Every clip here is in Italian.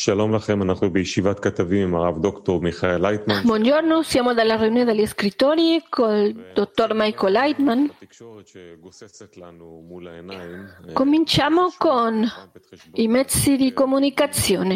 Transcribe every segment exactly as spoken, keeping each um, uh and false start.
Buongiorno, siamo dalla riunione degli scrittori col dottor Michael Leitman. Cominciamo con i mezzi di comunicazione.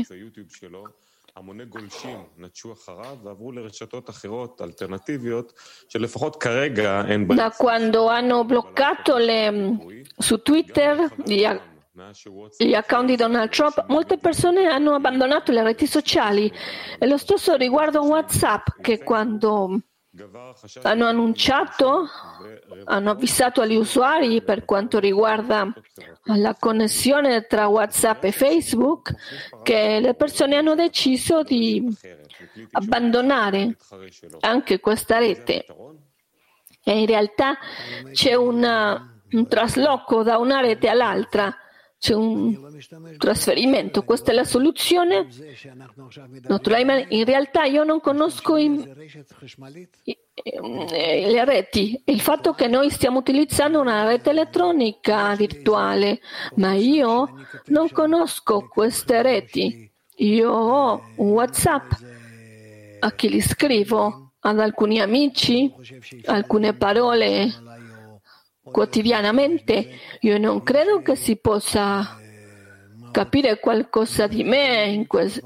Da quando hanno bloccato le, su Twitter gli, gli account di Donald Trump, molte persone hanno abbandonato le reti sociali. E lo stesso riguardo WhatsApp, che quando hanno annunciato, hanno avvisato agli usuari per quanto riguarda la connessione tra WhatsApp e Facebook, che le persone hanno deciso di abbandonare anche questa rete. E in realtà c'è una, un trasloco da una rete all'altra. C'è un trasferimento, questa è la soluzione. In realtà io non conosco i, i, le reti, il fatto che noi stiamo utilizzando una rete elettronica virtuale, ma io non conosco queste reti. Io ho un WhatsApp a chi li scrivo, ad alcuni amici, alcune parole quotidianamente. Io non credo che si possa capire qualcosa di me in, que-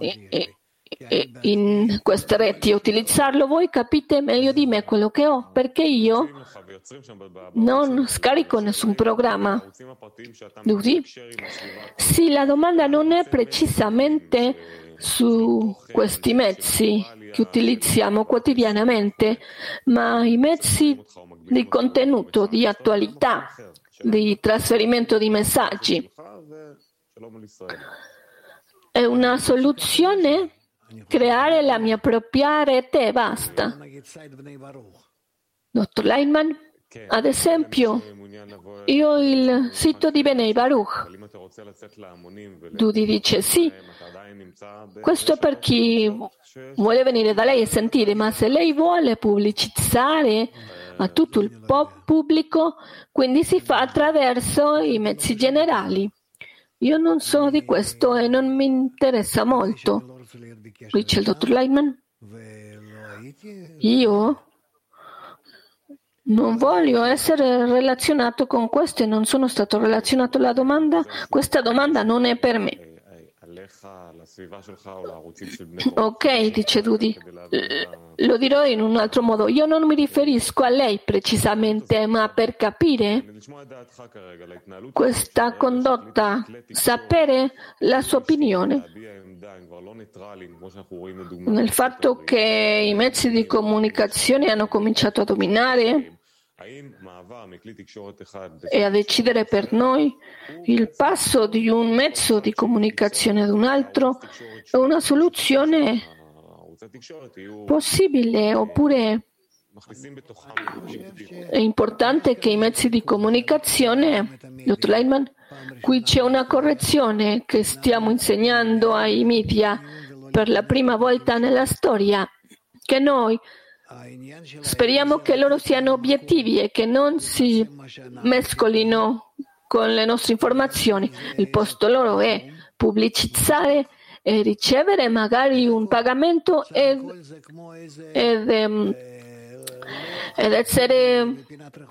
in queste reti, utilizzarlo. Voi capite meglio di me quello che ho, perché io non scarico nessun programma. Sì, la domanda non è precisamente su questi mezzi che utilizziamo quotidianamente, ma i mezzi di contenuto, di attualità, di trasferimento di messaggi. È una soluzione creare la mia propria rete e basta. Dottor Leitman, ad esempio, io ho il sito di Bnei Baruch. Dudi dice sì. Questo è per chi vuole venire da lei e sentire, ma se lei vuole pubblicizzare a tutto il pubblico, quindi si fa attraverso i mezzi generali. Io non so di questo e non mi interessa molto. Dice il dottor Leitman. Io non voglio essere relazionato con questo e non sono stato relazionato alla domanda. Questa domanda non è per me. Ok, dice Dudi, lo dirò in un altro modo. Io non mi riferisco a lei precisamente, ma per capire questa condotta, sapere la sua opinione. Nel fatto che i mezzi di comunicazione hanno cominciato a dominare e a decidere per noi, il passo di un mezzo di comunicazione ad un altro è una soluzione possibile, oppure è importante che i mezzi di comunicazione, dottor Leitman, qui c'è una correzione che stiamo insegnando ai media per la prima volta nella storia, che noi speriamo che loro siano obiettivi e che non si mescolino con le nostre informazioni. Il posto loro è pubblicizzare e ricevere magari un pagamento ed, ed, um, ed essere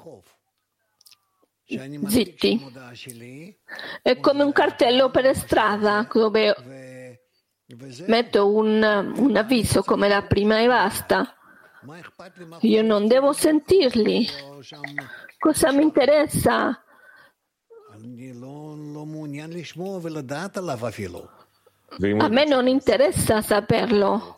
zitti. È come un cartello per strada dove metto un, un avviso come la prima e basta. Io non devo sentirli. Cosa mi interessa? A me non interessa saperlo.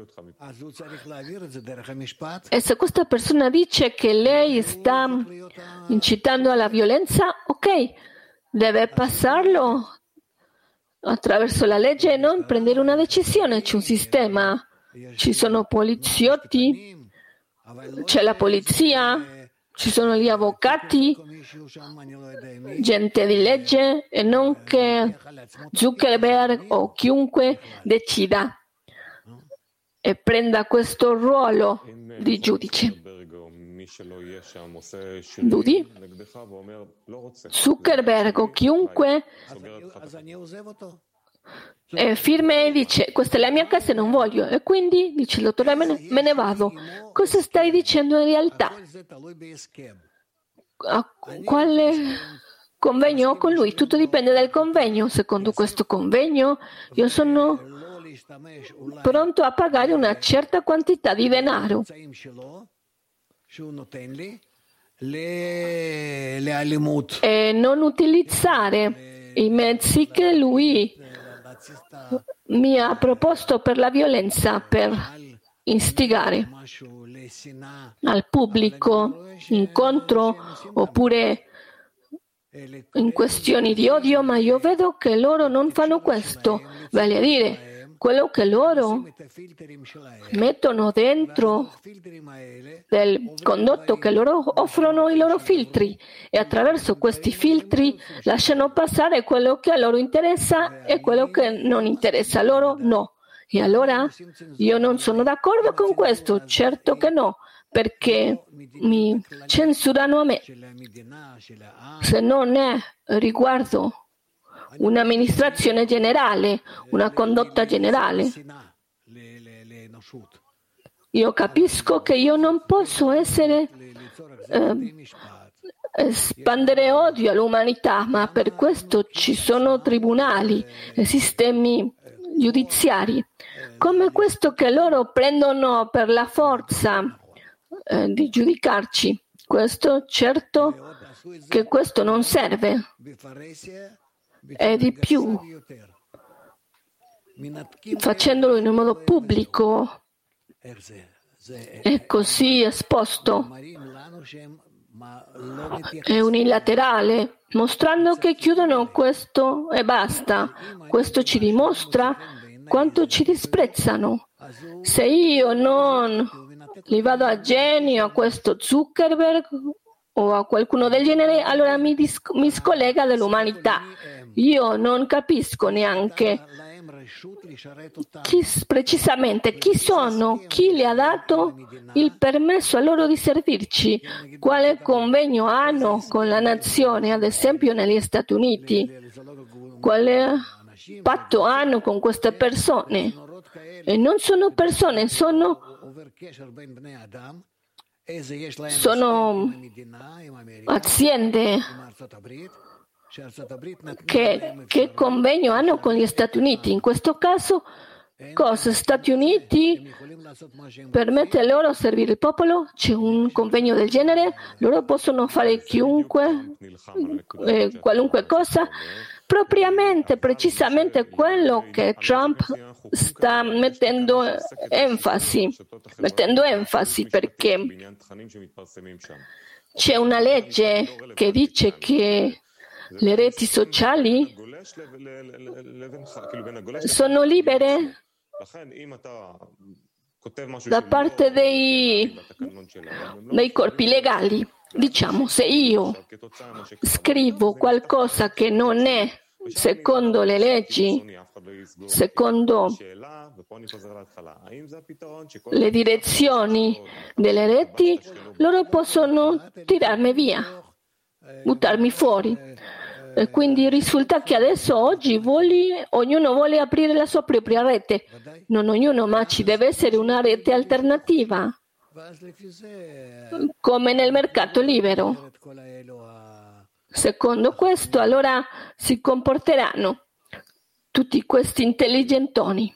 E se questa persona dice che lei sta incitando alla violenza, ok, deve passarlo attraverso la legge e non prendere una decisione. C'è un sistema. Ci sono poliziotti, c'è la polizia, ci sono gli avvocati, gente di legge, e non che Zuckerberg o chiunque decida e prenda questo ruolo di giudice. Dudi? Zuckerberg o chiunque è firme e dice questa è la mia casa e non voglio, e quindi dice il dottore me ne, me ne vado. Cosa stai dicendo in realtà? A quale convegno ho con lui? Tutto dipende dal convegno. Secondo questo convegno io sono pronto a pagare una certa quantità di denaro e non utilizzare i mezzi che lui mi ha proposto per la violenza, per istigare al pubblico incontro oppure in questioni di odio, ma io vedo che loro non fanno questo, vale a dire quello che loro mettono dentro del condotto che loro offrono i loro filtri e attraverso questi filtri lasciano passare quello che a loro interessa e quello che non interessa a loro no. E allora io non sono d'accordo con questo, certo che no, perché mi censurano a me. Se non è riguardo un'amministrazione generale, una condotta generale. Io capisco che io non posso essere eh, espandere odio all'umanità, ma per questo ci sono tribunali e sistemi giudiziari, come questo che loro prendono per la forza eh, di giudicarci. Questo certo che questo non serve. E di più, facendolo in un modo pubblico e così esposto e unilaterale, mostrando che chiudono questo e basta. Questo ci dimostra quanto ci disprezzano. Se io non li vado a genio, a questo Zuckerberg o a qualcuno del genere, allora mi, dis- mi scollega dall'umanità. Io non capisco neanche chi, precisamente chi sono, chi le ha dato il permesso a loro di servirci, quale convegno hanno con la nazione, ad esempio negli Stati Uniti, quale patto hanno con queste persone. E non sono persone, sono sono aziende che, che convegno hanno con gli Stati Uniti. In questo caso, cosa? Stati Uniti permette loro di servire il popolo? C'è un convegno del genere? Loro possono fare chiunque, eh, qualunque cosa? Propriamente, precisamente quello che Trump sta mettendo enfasi, mettendo enfasi perché c'è una legge che dice che le reti sociali sono libere da parte dei, dei corpi legali. Diciamo, se io scrivo qualcosa che non è secondo le leggi, secondo le direzioni delle reti, loro possono tirarmi via, buttarmi fuori. E quindi risulta che adesso, oggi, vuole, ognuno vuole aprire la sua propria rete. Non ognuno, ma ci deve essere una rete alternativa, come nel mercato libero. Secondo questo, allora si comporteranno tutti questi intelligentoni.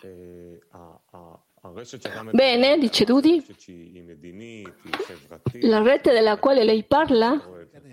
Bene, dice Dudi, la rete della quale lei parla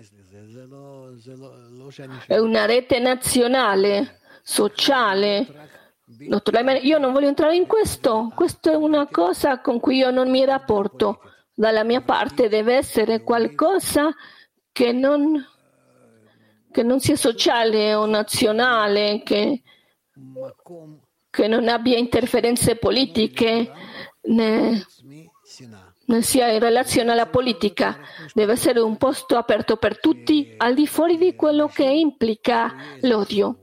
è una rete nazionale, sociale. Dottore, io non voglio entrare in questo. Questa è una cosa con cui io non mi rapporto. Dalla mia parte deve essere qualcosa che non, che non sia sociale o nazionale, che, che non abbia interferenze politiche, né, né sia in relazione alla politica. Deve essere un posto aperto per tutti, al di fuori di quello che implica l'odio.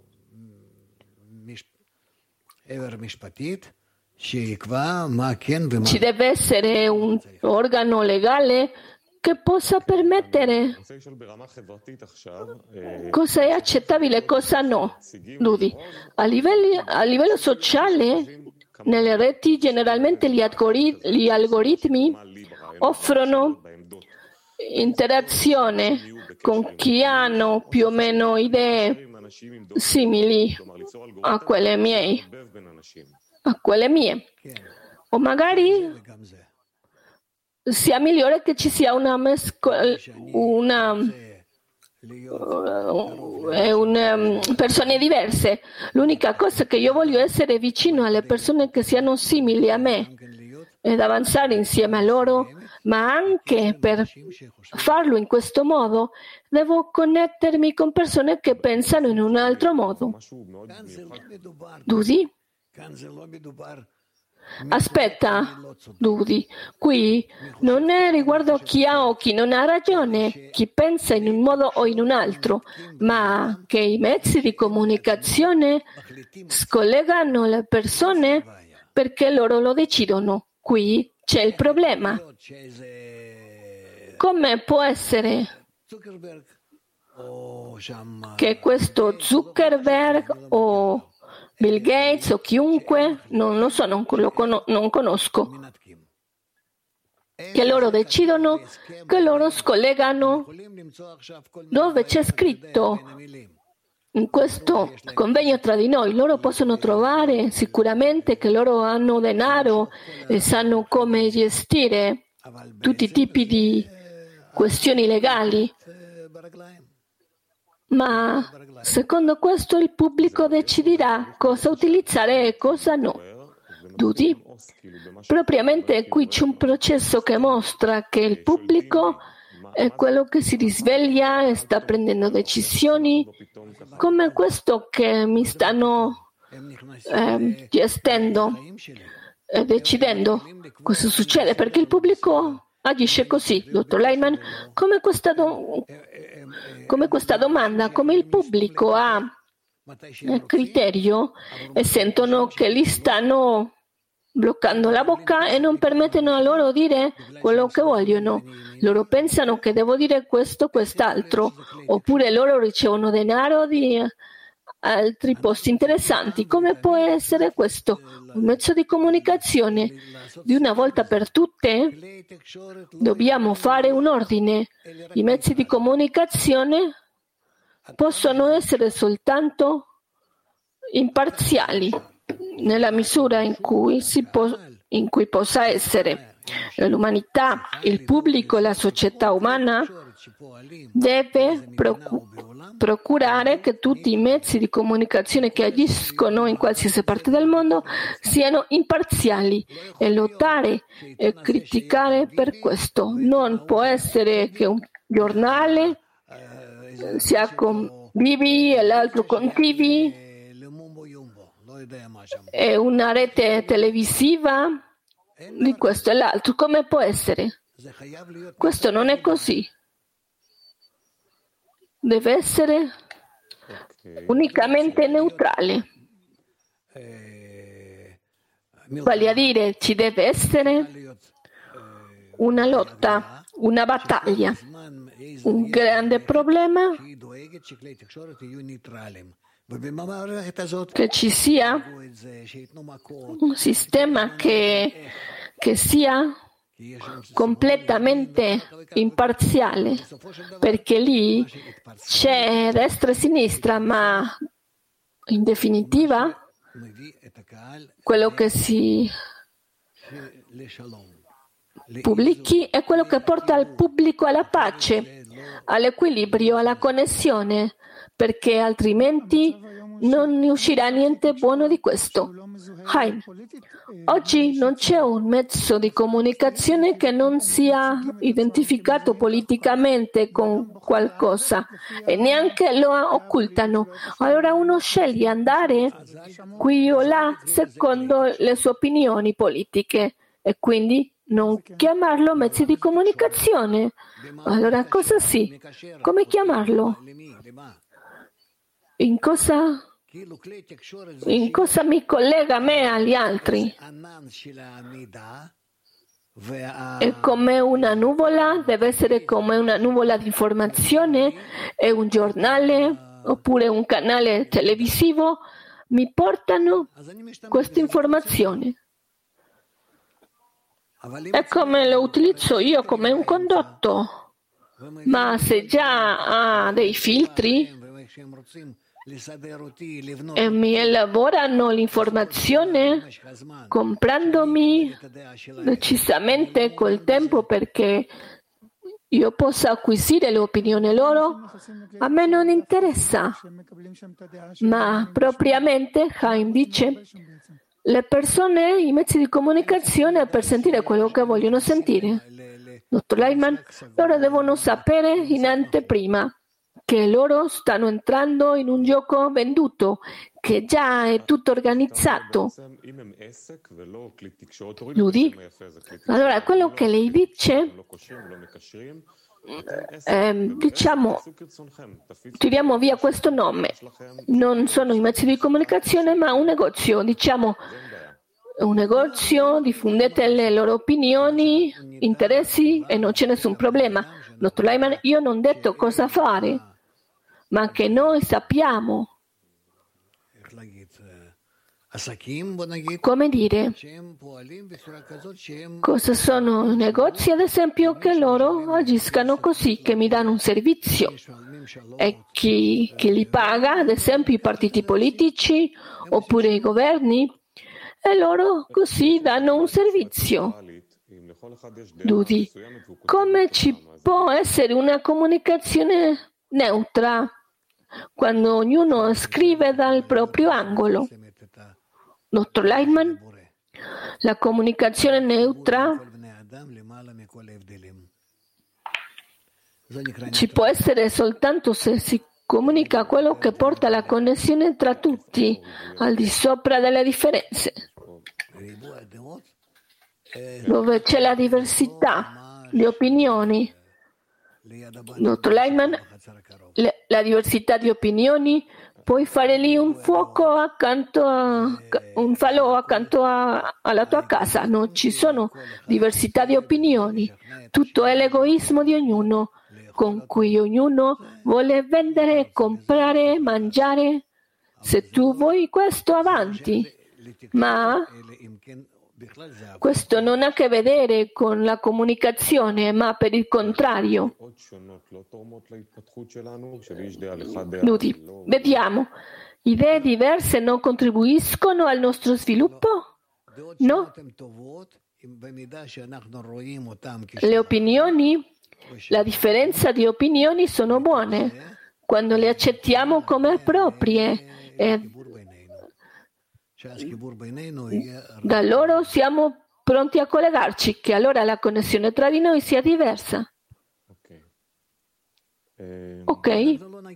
Ci deve essere un organo legale che possa permettere cosa è accettabile e cosa no. Dudi. A livello, a livello sociale, nelle reti generalmente gli, algorit- gli algoritmi offrono interazione con chi hanno più o meno idee simili a quelle mie, a quelle mie. O magari sia migliore che ci sia una mescola, una, uh, una um, persone diverse. L'unica cosa che io voglio è essere vicino alle persone che siano simili a me ed avanzare insieme a loro, ma anche per farlo in questo modo devo connettermi con persone che pensano in un altro modo. Dudi? Aspetta, Dudi, qui non è riguardo chi ha o chi non ha ragione, chi pensa in un modo o in un altro, ma che i mezzi di comunicazione scollegano le persone perché loro lo decidono. Qui c'è il problema. Come può essere che questo Zuckerberg o Bill Gates o chiunque, non lo so, non lo con- non conosco, che loro decidono, che loro scollegano dove c'è scritto in questo convegno tra di noi. Loro possono trovare sicuramente che loro hanno denaro e sanno come gestire tutti i tipi di questioni legali. Ma secondo questo il pubblico deciderà cosa utilizzare e cosa no. Dudi? Propriamente qui c'è un processo che mostra che il pubblico è quello che si risveglia e sta prendendo decisioni come questo che mi stanno eh, gestendo e decidendo. Questo succede perché il pubblico agisce così, dottor Leiman, come questa, do- come questa domanda, come il pubblico ha criterio e sentono che gli stanno bloccando la bocca e non permettono a loro dire quello che vogliono. Loro pensano che devo dire questo o quest'altro, oppure loro ricevono denaro di altri posti interessanti. Come può essere questo? Un mezzo di comunicazione di una volta per tutte? Dobbiamo fare un ordine. I mezzi di comunicazione possono essere soltanto imparziali nella misura in cui, si po- in cui possa essere. L'umanità, il pubblico e la società umana deve procu- procurare che tutti i mezzi di comunicazione che agiscono in qualsiasi parte del mondo siano imparziali e lottare e criticare per questo. Non può essere che un giornale sia con Bibi e l'altro con Tivi e una rete televisiva di questo e l'altro. Come può essere? Questo non è così. Deve essere unicamente neutrale. Vale a dire, ci deve essere una lotta, una battaglia. Un grande problema che ci sia un sistema che, che sia completamente imparziale, perché lì c'è destra e sinistra, ma in definitiva quello che si pubblichi è quello che porta il pubblico alla pace, all'equilibrio, alla connessione, perché altrimenti non ne uscirà niente buono di questo. Haim, oggi non c'è un mezzo di comunicazione che non sia identificato politicamente con qualcosa e neanche lo occultano. Allora uno sceglie andare qui o là secondo le sue opinioni politiche e quindi non chiamarlo mezzi di comunicazione. Allora cosa sì? Come chiamarlo? In cosa, in cosa mi collega a me e agli altri? è come una nuvola, deve essere come una nuvola di informazione, è un giornale oppure un canale televisivo, mi portano questa informazione. È come lo utilizzo io come un condotto, ma se già ha dei filtri e mi elaborano l'informazione comprandomi decisamente col tempo perché io possa acquisire l'opinione loro, a me non interessa. Ma propriamente Chaim dice, le persone, i mezzi di comunicazione per sentire quello che vogliono sentire. Dottor Leitman, loro devono sapere in anteprima che loro stanno entrando in un gioco venduto, che già è tutto organizzato. Ludi? Allora, quello che lei dice, eh, diciamo, tiriamo via questo nome. Non sono i mezzi di comunicazione, ma un negozio. Diciamo, un negozio, diffondete le loro opinioni, interessi e non c'è nessun problema. Dottor Leitman, io non ho detto cosa fare, ma che noi sappiamo. Come dire, cosa sono i negozi, ad esempio, che loro agiscano così, che mi danno un servizio. E chi, chi li paga, ad esempio i partiti politici oppure i governi, e loro così danno un servizio. Dudi, come ci può essere una comunicazione neutra quando ognuno scrive dal proprio angolo? Dottor Leitman, la comunicazione neutra ci può essere soltanto se si comunica quello che porta alla connessione tra tutti, al di sopra delle differenze. Dove c'è la diversità di opinioni. Dottor Leitman, la diversità di opinioni, puoi fare lì un fuoco accanto a un falò accanto a, alla tua casa. Non ci sono diversità di opinioni. Tutto è l'egoismo di ognuno, con cui ognuno vuole vendere, comprare, mangiare. Se tu vuoi questo, avanti. Ma questo non ha a che vedere con la comunicazione, ma per il contrario. Ludi, vediamo, idee diverse non contribuiscono al nostro sviluppo? No. Le opinioni, la differenza di opinioni sono buone quando le accettiamo come proprie e da loro siamo pronti a collegarci, che allora la connessione tra di noi sia diversa. Ok?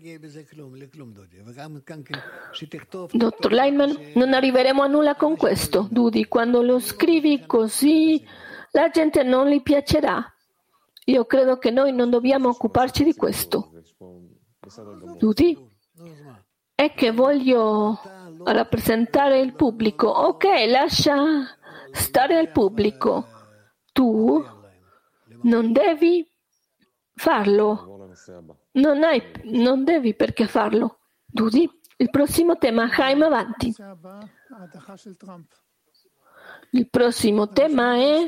Dottor Leitman, non arriveremo a nulla con questo. Dudi, quando lo scrivi così, la gente non gli piacerà. Io credo che noi non dobbiamo occuparci di questo. Dudi? È che voglio rappresentare il pubblico. Ok, lascia stare al pubblico. Tu non devi farlo. Non hai, non devi perché farlo. Dudi? Il prossimo tema, Chaim, avanti. Il prossimo tema è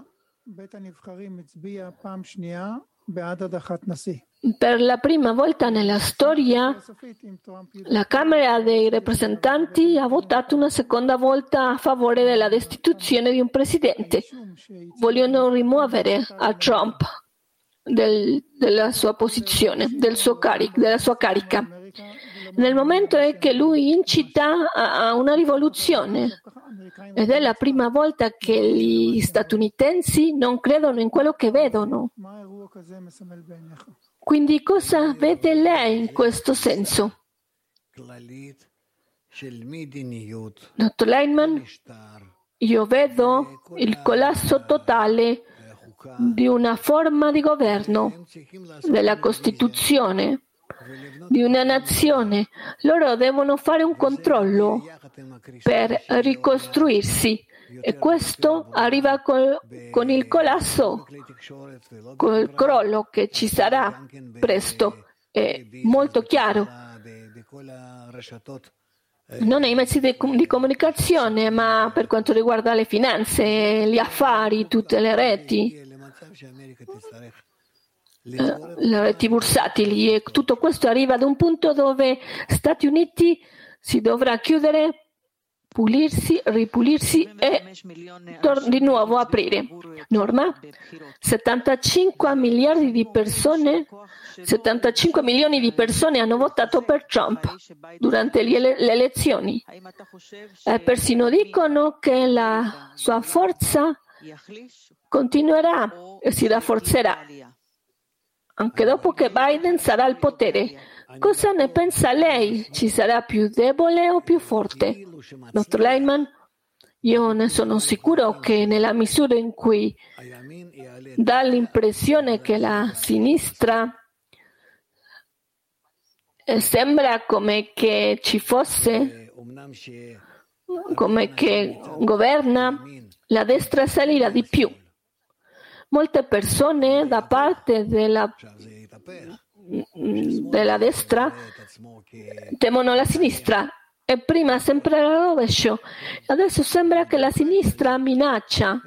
per la prima volta nella storia la Camera dei rappresentanti ha votato una seconda volta a favore della destituzione di un presidente. Vogliono rimuovere a Trump del, della sua posizione, del suo caric, della sua carica. Nel momento è che lui incita a, a una rivoluzione ed è la prima volta che gli statunitensi non credono in quello che vedono. Quindi cosa vede lei in questo senso? Dottor Leitman, io vedo il collasso totale di una forma di governo, della Costituzione, di una nazione. Loro devono fare un controllo per ricostruirsi E questo arriva col, con il collasso, col crollo che ci sarà presto. È molto chiaro. Non nei mezzi di, di comunicazione, ma per quanto riguarda le finanze, gli affari, tutte le reti, eh, le reti bursatili. E tutto questo arriva ad un punto dove Stati Uniti si dovrà chiudere, pulirsi, ripulirsi e tor- di nuovo aprire. Norma? settantacinque miliardi di persone, settantacinque milioni di persone hanno votato per Trump durante le, ele- le elezioni. E persino dicono che la sua forza continuerà e si rafforzerà anche dopo che Biden sarà al potere. Cosa ne pensa lei? Ci sarà più debole o più forte? Dottor Leiman, io ne sono sicuro che nella misura in cui dà l'impressione che la sinistra sembra come che ci fosse, come che governa, la destra salirà di più. Molte persone da parte della della destra temono la sinistra e prima sempre era rovescio, adesso sembra che la sinistra minaccia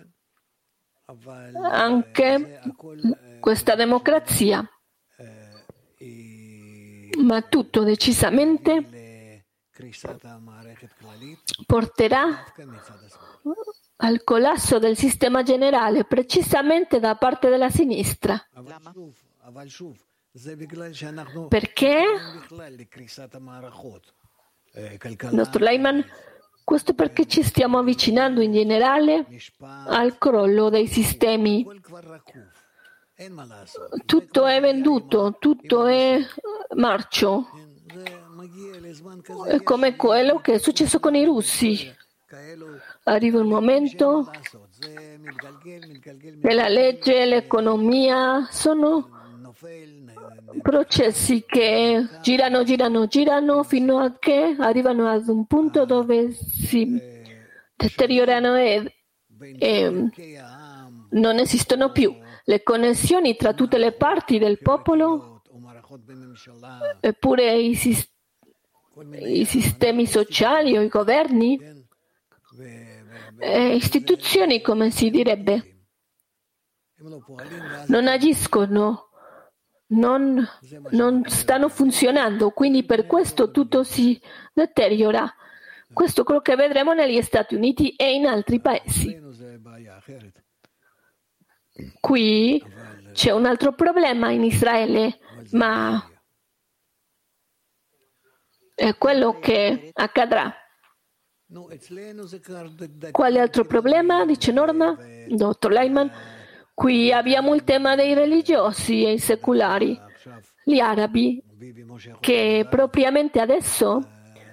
anche questa democrazia, ma tutto decisamente porterà al collasso del sistema generale precisamente da parte della sinistra. Perché? Dottor Leiman, questo perché ci stiamo avvicinando in generale al crollo dei sistemi. Tutto è venduto, tutto è marcio. È come quello che è successo con i russi. Arriva un momento che la legge e l'economia sono processi che girano, girano, girano fino a che arrivano ad un punto dove si deteriorano e, e non esistono più. Le connessioni tra tutte le parti del popolo, eppure i, i sistemi sociali o i governi, e istituzioni, come si direbbe, non agiscono. Non, non stanno funzionando, quindi per questo tutto si deteriora. Questo è quello che vedremo negli Stati Uniti e in altri paesi. Qui c'è un altro problema in Israele, ma è quello che accadrà. Quale altro problema? Dice Norma, dottor Leiman. Qui abbiamo il tema dei religiosi e i secolari, gli arabi, che propriamente adesso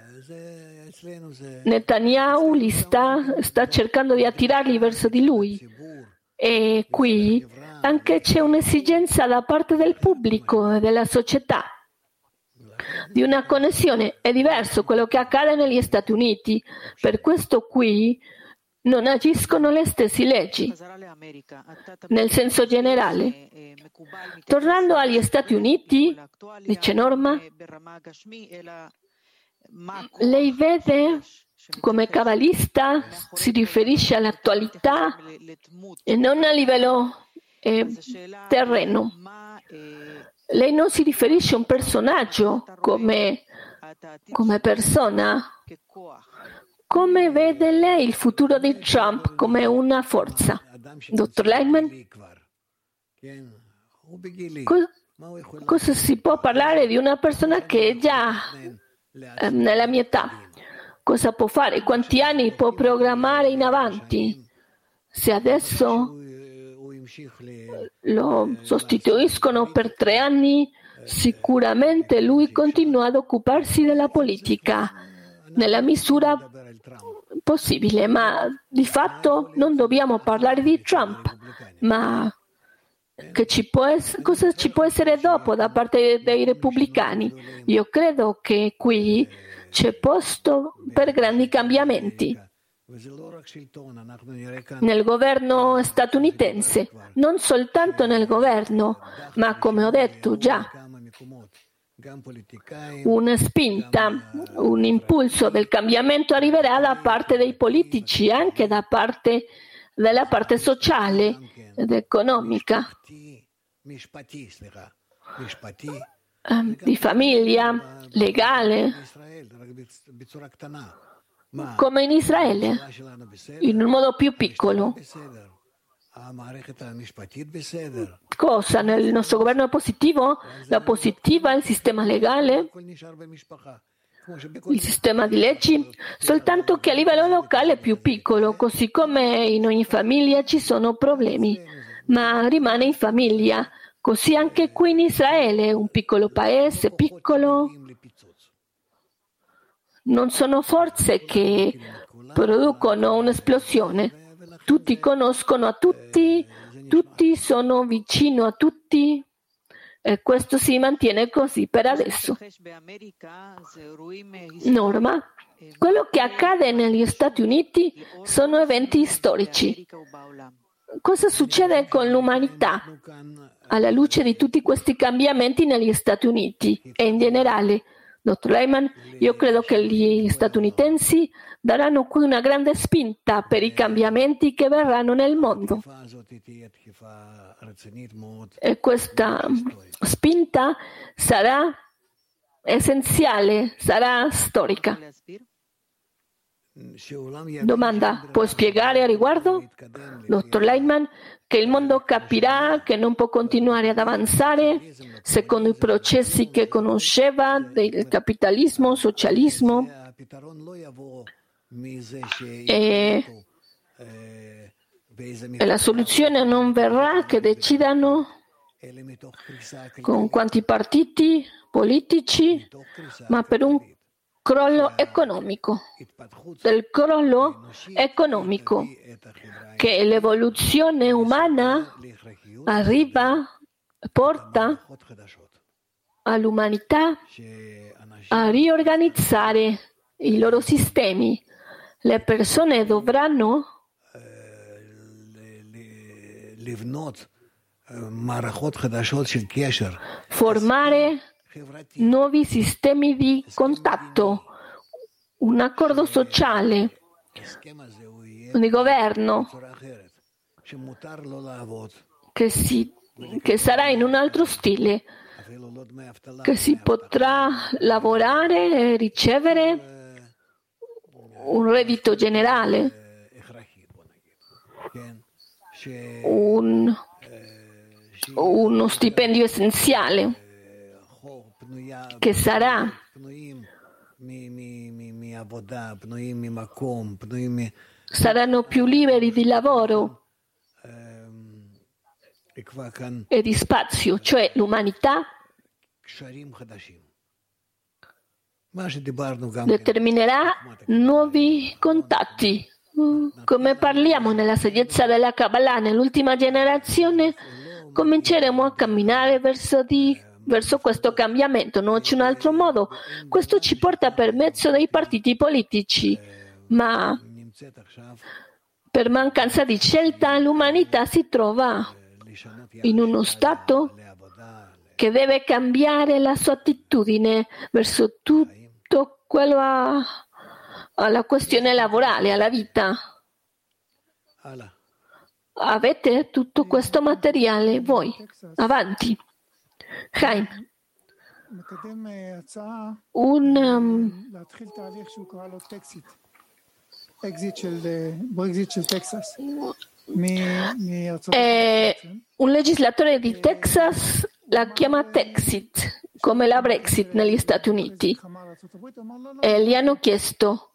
Netanyahu li sta, sta cercando di attirarli verso di lui. E qui anche c'è un'esigenza da parte del pubblico e della società di una connessione. È diverso quello che accade negli Stati Uniti. Per questo qui non agiscono le stesse leggi, nel senso generale. Tornando agli Stati Uniti, dice Norma, lei vede come cabalista si riferisce all'attualità e non a livello eh, terreno. Lei non si riferisce a un personaggio come, come persona. Come vede lei il futuro di Trump come una forza? Dottor Leiman? Co- cosa si può parlare di una persona che è già eh, nella mia età? Cosa può fare? Quanti anni può programmare in avanti? Se adesso lo sostituiscono per tre anni, sicuramente lui continua ad occuparsi della politica nella misura possibile, ma di fatto non dobbiamo parlare di Trump, ma che ci può essere, cosa ci può essere dopo da parte dei repubblicani. Io credo che qui c'è posto per grandi cambiamenti. nel governo statunitense, non soltanto nel governo, ma come ho detto già, una spinta, un impulso del cambiamento arriverà da parte dei politici, anche da parte della parte sociale ed economica, di famiglia, legale, come in Israele, in un modo più piccolo. Cosa? Nel nostro governo è positivo? La positiva, il sistema legale, il sistema di leggi, soltanto che a livello locale è più piccolo, così come in ogni famiglia ci sono problemi, ma rimane in famiglia. Così anche qui in Israele, un piccolo paese, piccolo, non sono forze che producono un'esplosione. Tutti conoscono a tutti, tutti sono vicino a tutti e questo si mantiene così per adesso. Norma, quello che accade negli Stati Uniti sono eventi storici. Cosa succede con l'umanità alla luce di tutti questi cambiamenti negli Stati Uniti e in generale? Dottor Lehman, io credo che gli statunitensi daranno qui una grande spinta per i cambiamenti che verranno nel mondo. E questa spinta sarà essenziale, sarà storica. Domanda, può spiegare a riguardo? Dottor Leitman, che il mondo capirà che non può continuare ad avanzare secondo i processi che conosceva del capitalismo, socialismo e, e la soluzione non verrà che decidano con quanti partiti politici, ma per un crollo economico, del crollo economico, che l'evoluzione umana arriva, porta all'umanità a riorganizzare i loro sistemi. Le persone dovranno formare nuovi sistemi di contatto, un accordo sociale, di governo che, si, che sarà in un altro stile, che si potrà lavorare e ricevere un reddito generale, un, uno stipendio essenziale, che sarà saranno più liberi di lavoro e di spazio, cioè l'umanità determinerà nuovi contatti. Come parliamo nella saggezza della Kabbalah, nell'ultima generazione cominceremo a camminare verso di verso questo cambiamento, non c'è un altro modo. Questo ci porta per mezzo dei partiti politici, ma per mancanza di scelta l'umanità si trova in uno stato che deve cambiare la sua attitudine verso tutto quello a, alla questione lavorale, alla vita. Avete tutto questo materiale voi, avanti. Chaim, un um, eh, un legislatore di Texas la chiama Texit, come la Brexit negli Stati Uniti, e gli hanno chiesto: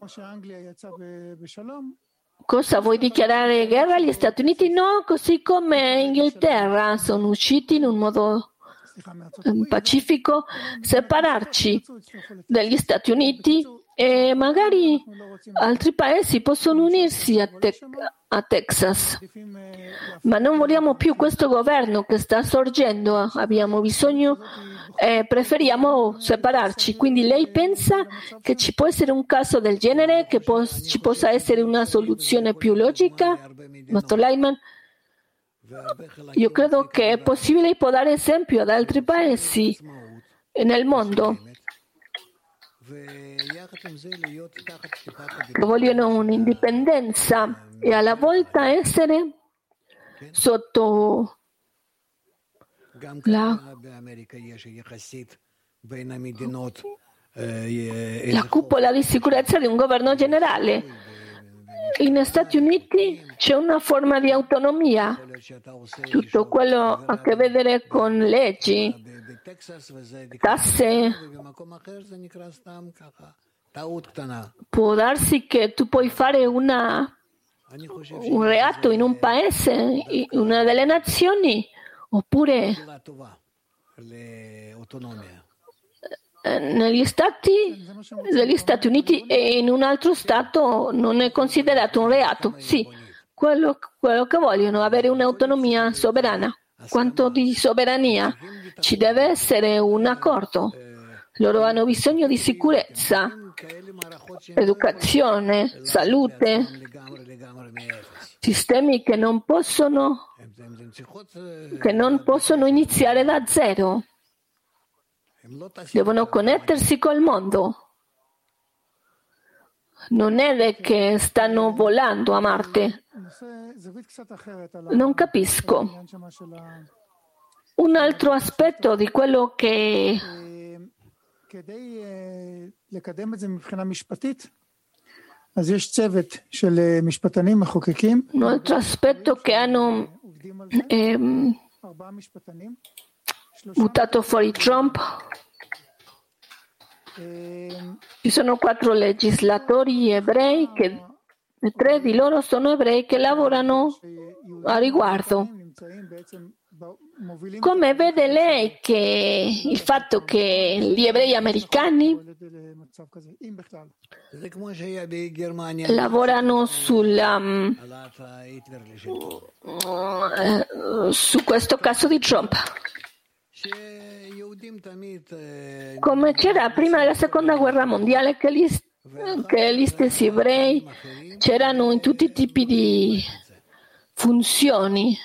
cosa vuoi dichiarare guerra agli Stati Uniti? No, così come Inghilterra sono usciti in un modo pacifico, separarci dagli Stati Uniti e magari altri paesi possono unirsi a, te- a Texas, ma non vogliamo più questo governo che sta sorgendo, abbiamo bisogno e preferiamo separarci. Quindi lei pensa che ci può essere un caso del genere, che po- ci possa essere una soluzione più logica? Dottor Leiman? Io credo che è possibile, può dare esempio ad altri paesi nel mondo che vogliono un'indipendenza e alla volta essere sotto la, la cupola di sicurezza di un governo generale. In Stati Uniti c'è una forma di autonomia, tutto quello ha a che vedere con leggi, tasse. Può darsi che tu puoi fare una, un reato in un paese, in una delle nazioni, oppure negli Stati, negli Stati Uniti e in un altro Stato non è considerato un reato. Sì, quello, quello che vogliono, avere un'autonomia sovrana. Quanto di sovrania? Ci deve essere un accordo. Loro hanno bisogno di sicurezza, educazione, salute, sistemi che non possono, che non possono iniziare da zero. Devono connettersi col mondo. Non è che stanno volando a Marte. Non capisco. Un altro aspetto di quello che un altro aspetto che hanno ehm, buttato fuori Trump. Ci sono quattro legislatori ebrei, che tre di loro sono ebrei che lavorano a riguardo. Come vede lei che il fatto che gli ebrei americani lavorano sulla, um, su questo caso di Trump? Come c'era prima della seconda guerra mondiale, che gli, che gli stessi ebrei c'erano in tutti i tipi di funzioni.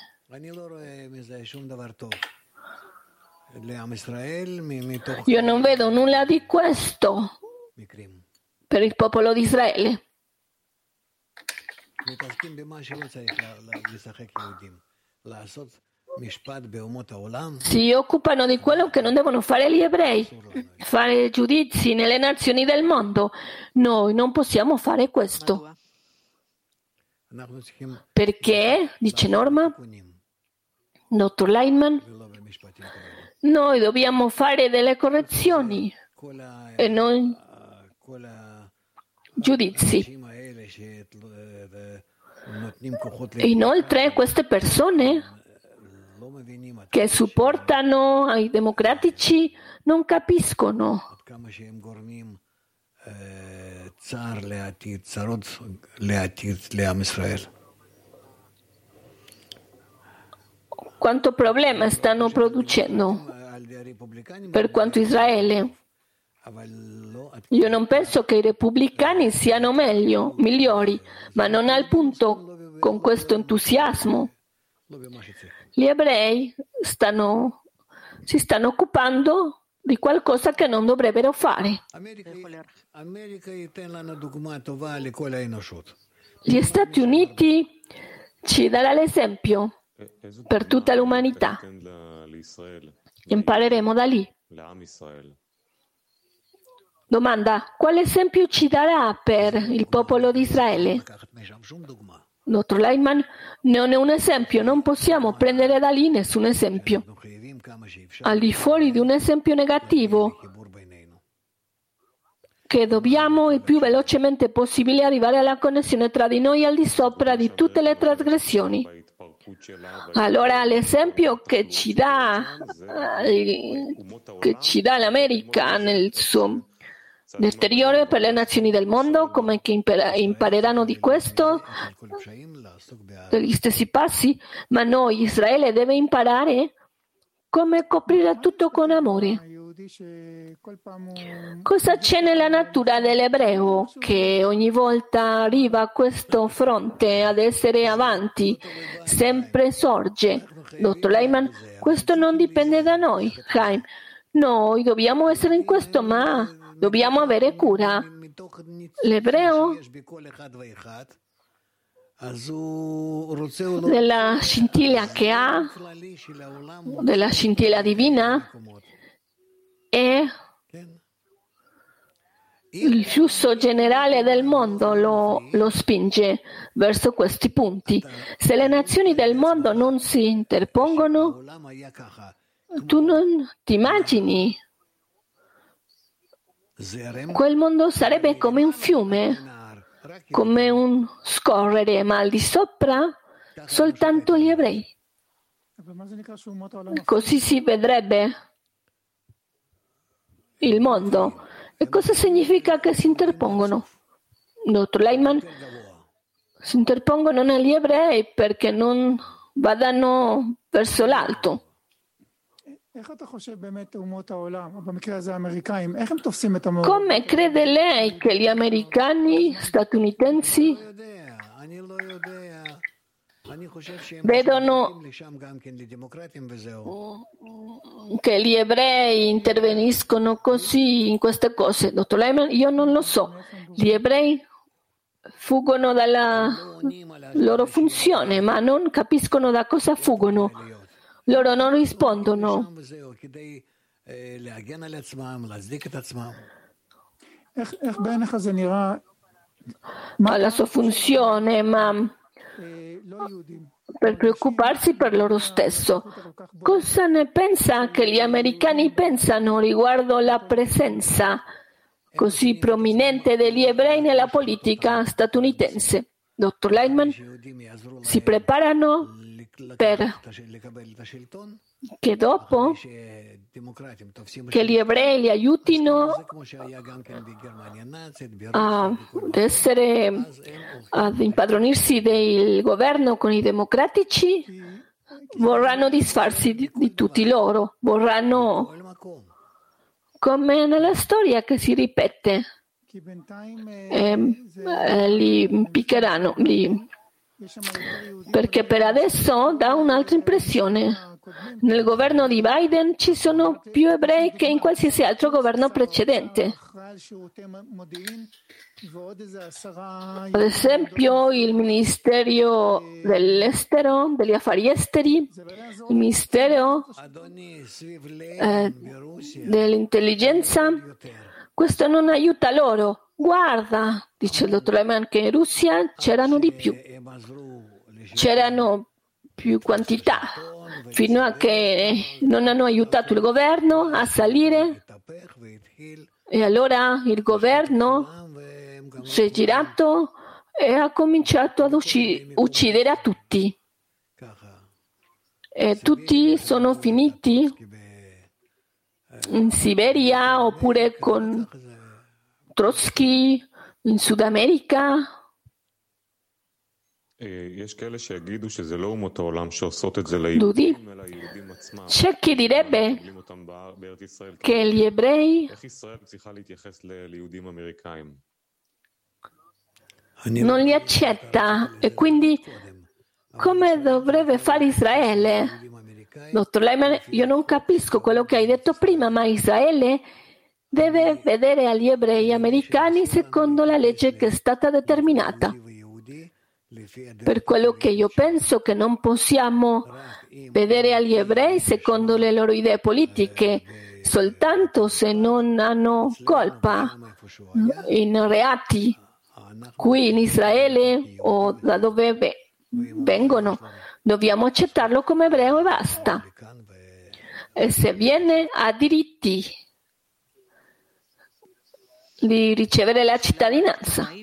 Io non vedo nulla di questo per il popolo di Israele. Si occupano di quello che non devono fare gli ebrei, fare giudizi nelle nazioni del mondo. Noi non possiamo fare questo. Perché, dice Norma, dottor Leiman, noi dobbiamo fare delle correzioni e non giudizi. Inoltre, queste persone che supportano i democratici non capiscono quanto problema stanno producendo per quanto Israele. Io non penso che i repubblicani siano meglio, migliori, ma non al punto con questo entusiasmo. Gli ebrei stanno, si stanno occupando di qualcosa che non dovrebbero fare. Gli Stati Uniti ci darà l'esempio per tutta l'umanità. Impareremo da lì. Domanda: quale esempio ci darà per il popolo di Israele? Dottor Leiman, non è un esempio, non possiamo prendere da lì nessun esempio. Al di fuori di un esempio negativo, che dobbiamo il più velocemente possibile arrivare alla connessione tra di noi al di sopra di tutte le trasgressioni. Allora l'esempio che ci dà, che ci dà l'America nel suo l'esteriore per le nazioni del mondo, come che impareranno di questo, degli stessi passi, ma noi, Israele, deve imparare come coprire tutto con amore. Cosa c'è nella natura dell'ebreo che ogni volta arriva a questo fronte ad essere avanti, sempre sorge? Dottor Leiman, questo non dipende da noi, Chaim. Noi dobbiamo essere in questo, ma dobbiamo avere cura. L'ebreo, della scintilla che ha, della scintilla divina, e il flusso generale del mondo lo, lo spinge verso questi punti. Se le nazioni del mondo non si interpongono, tu non ti immagini, quel mondo sarebbe come un fiume, come un scorrere, ma al di sopra soltanto gli ebrei. Così si vedrebbe il mondo. E cosa significa che si interpongono? Dottor Leiman, si interpongono negli ebrei perché non vadano verso l'alto. Come crede lei che gli americani statunitensi vedono che gli ebrei interveniscono così in queste cose? Dottor Leiman, io non lo so. Gli ebrei fuggono dalla loro funzione, ma non capiscono da cosa fuggono. Loro non rispondono. Alla sua funzione, ma per preoccuparsi per loro stesso. Cosa ne pensa che gli americani pensano riguardo la presenza così prominente degli ebrei nella politica statunitense? Dottor Leiman, si preparano per che dopo che gli ebrei li aiutino ad essere, ad impadronirsi del governo con i democratici, vorranno disfarsi di, di tutti loro, vorranno, come nella storia che si ripete, eh, eh, li impiccheranno, li perché per adesso dà un'altra impressione. Nel governo di Biden ci sono più ebrei che in qualsiasi altro governo precedente. Ad esempio il Ministero dell'Estero, degli Affari Esteri, il Ministero eh, dell'Intelligenza. Questo non aiuta loro. Guarda, dice il dottor Leiman, che in Russia c'erano di più. C'erano più quantità, fino a che non hanno aiutato il governo a salire, e allora il governo si è girato e ha cominciato ad ucc- uccidere a tutti. E tutti sono finiti in Siberia oppure con Trotsky in Sud America. Dudi? C'è chi direbbe che gli ebrei non li accetta e quindi come dovrebbe fare Israele? Dottor Leiman, io non capisco quello che hai detto prima, ma Israele deve vedere agli ebrei americani secondo la legge che è stata determinata. Per quello che io penso che non possiamo vedere agli ebrei secondo le loro idee politiche, soltanto se non hanno colpa in reati qui in Israele o da dove vengono. Dobbiamo accettarlo come ebreo e basta. E se viene ha diritti di ricevere la cittadinanza.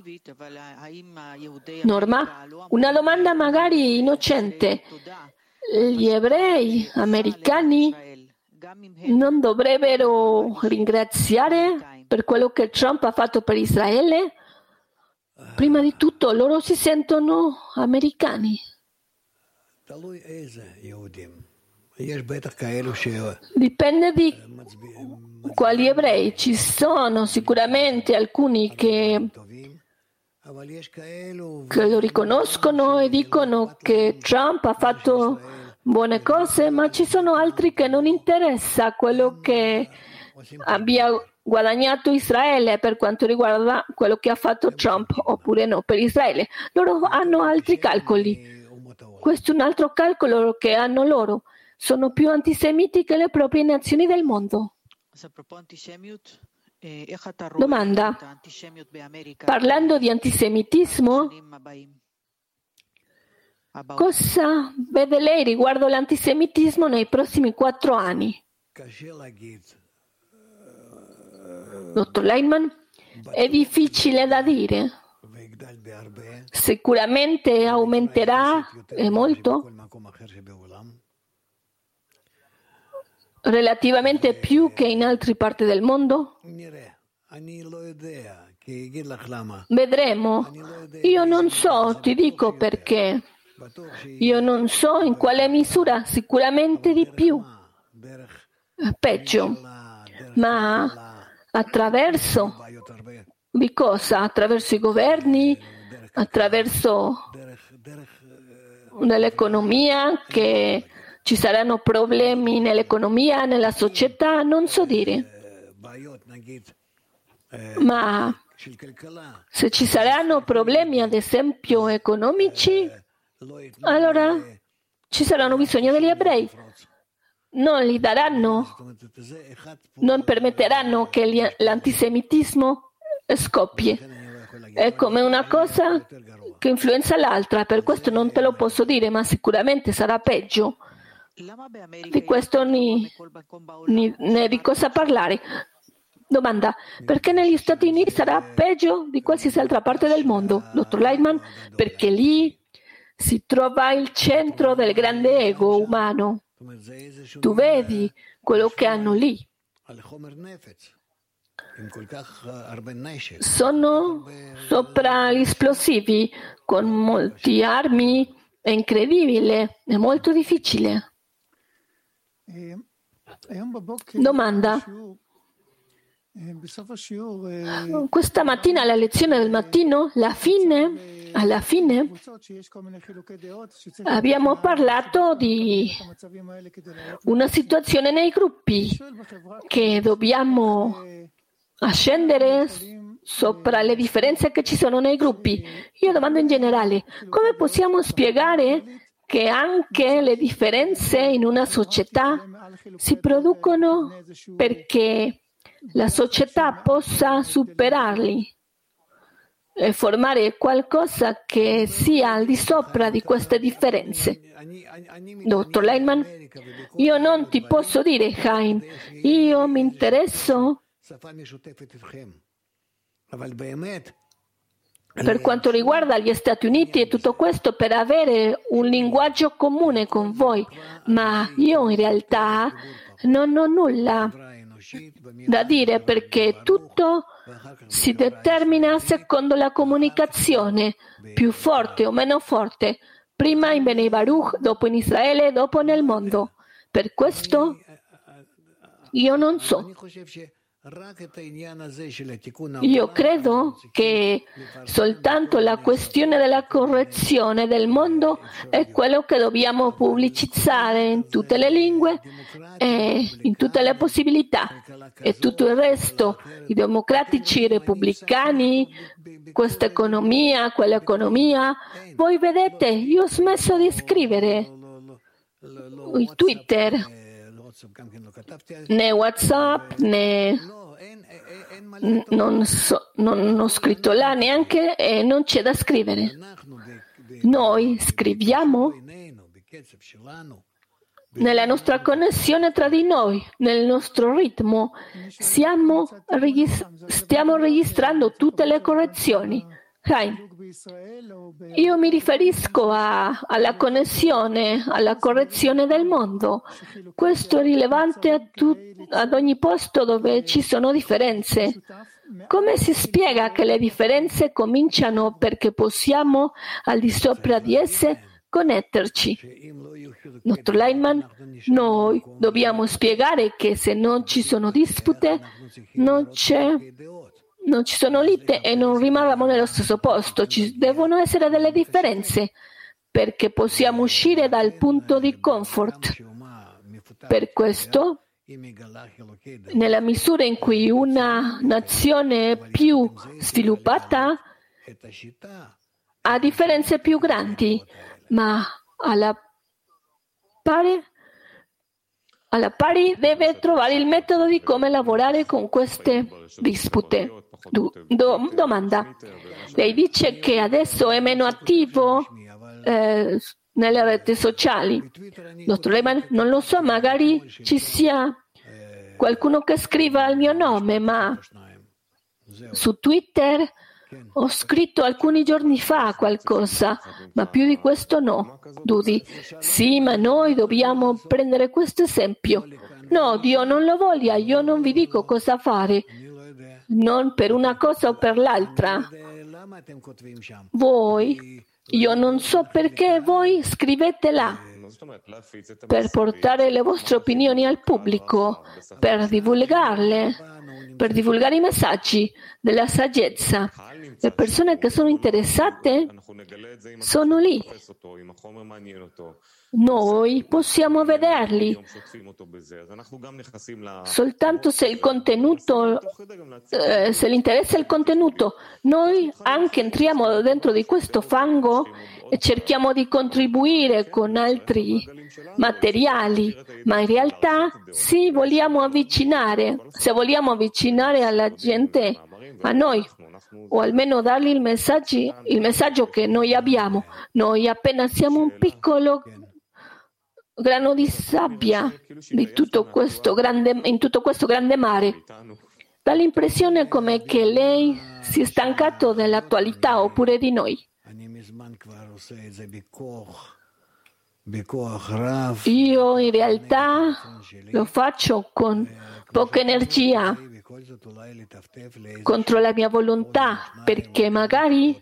Norma, una domanda magari innocente. Gli ebrei americani non dovrebbero ringraziare per quello che Trump ha fatto per Israele? Prima di tutto loro si sentono americani. Dipende di quali ebrei. Ci sono sicuramente alcuni che, che lo riconoscono e dicono che Trump ha fatto buone cose, ma ci sono altri che non interessa quello che abbia guadagnato Israele per quanto riguarda quello che ha fatto Trump oppure no per Israele. Loro hanno altri calcoli. Questo è un altro calcolo che hanno loro. Sono più antisemiti che le proprie nazioni del mondo. Domanda. Parlando di antisemitismo, cosa vede lei riguardo l'antisemitismo nei prossimi quattro anni? Dottor Leitman, è difficile da dire. Sicuramente aumenterà e molto, relativamente più che in altre parti del mondo? Vedremo. Io non so, ti dico perché. Io non so in quale misura, sicuramente di più, peggio, ma attraverso di cosa? Attraverso i governi, attraverso nell'economia, che ci saranno problemi nell'economia, nella società, non so dire. Ma se ci saranno problemi, ad esempio, economici, allora ci saranno bisogno degli ebrei. Non li daranno, non permetteranno che l'antisemitismo scoppi. È come una cosa che influenza l'altra, per questo non te lo posso dire, ma sicuramente sarà peggio. Di questo ni, ni, né di cosa parlare. Domanda, perché negli Stati Uniti sarà peggio di qualsiasi altra parte del mondo? Dottor Leitman, perché lì si trova il centro del grande ego umano. Tu vedi quello che hanno lì. Sono sopra gli esplosivi con molti armi. È incredibile, è molto difficile. Domanda. Questa mattina alla lezione del mattino, alla fine, alla fine abbiamo parlato di una situazione nei gruppi che dobbiamo ascendere sopra le differenze che ci sono nei gruppi. Io domando in generale, come possiamo spiegare che anche le differenze in una società si producono perché la società possa superarli e formare qualcosa che sia al di sopra di queste differenze? Dottor Leitman, io non ti posso dire, Chaim, io mi interesso per quanto riguarda gli Stati Uniti e tutto questo per avere un linguaggio comune con voi, ma io in realtà non ho nulla da dire perché tutto si determina secondo la comunicazione, più forte o meno forte, prima in Bnei Baruch, dopo in Israele, dopo nel mondo. Per questo io non so. Io credo che soltanto la questione della correzione del mondo è quello che dobbiamo pubblicizzare in tutte le lingue e in tutte le possibilità, e tutto il resto, i democratici, i repubblicani, questa economia, quell'economia. Voi vedete, io ho smesso di scrivere i Twitter, né WhatsApp, né non, so, non ho scritto là neanche e non c'è da scrivere. Noi scriviamo nella nostra connessione tra di noi, nel nostro ritmo. Siamo, stiamo registrando tutte le correzioni. Io mi riferisco a, alla connessione, alla correzione del mondo. Questo è rilevante a tu, ad ogni posto dove ci sono differenze. Come si spiega che le differenze cominciano perché possiamo, al di sopra di esse, connetterci. Dottor Leitman, noi dobbiamo spiegare che se non ci sono dispute, non c'è, non ci sono lite e non rimaniamo nello stesso posto. Ci devono essere delle differenze perché possiamo uscire dal punto di comfort. Per questo, nella misura in cui una nazione è più sviluppata ha differenze più grandi, ma alla pari, alla pari deve trovare il metodo di come lavorare con queste dispute. Do, do, domanda. Lei dice che adesso è meno attivo eh, nelle reti sociali. Dottor Leitman, non lo so, magari ci sia qualcuno che scriva il mio nome, ma su Twitter ho scritto alcuni giorni fa qualcosa, ma più di questo no. Dudi, sì, ma noi dobbiamo prendere questo esempio. No, Dio non lo voglia, io non vi dico cosa fare, non per una cosa o per l'altra. Voi, io non so perché voi scrivete là, per portare le vostre opinioni al pubblico, per divulgarle, per divulgare i messaggi della saggezza. Le persone che sono interessate sono lì. Noi possiamo vederli soltanto se il contenuto, eh, se l'interesse è il contenuto. Noi anche entriamo dentro di questo fango e cerchiamo di contribuire con altri materiali, ma in realtà sì, vogliamo avvicinare, se vogliamo avvicinare alla gente a noi, o almeno dargli il messaggio, il messaggio che noi abbiamo. Noi appena siamo un piccolo grano di sabbia di tutto questo grande, in tutto questo grande mare. Dà l'impressione come che lei si è stancato dell'attualità oppure di noi. Io in realtà lo faccio con poca energia, contro la mia volontà, perché magari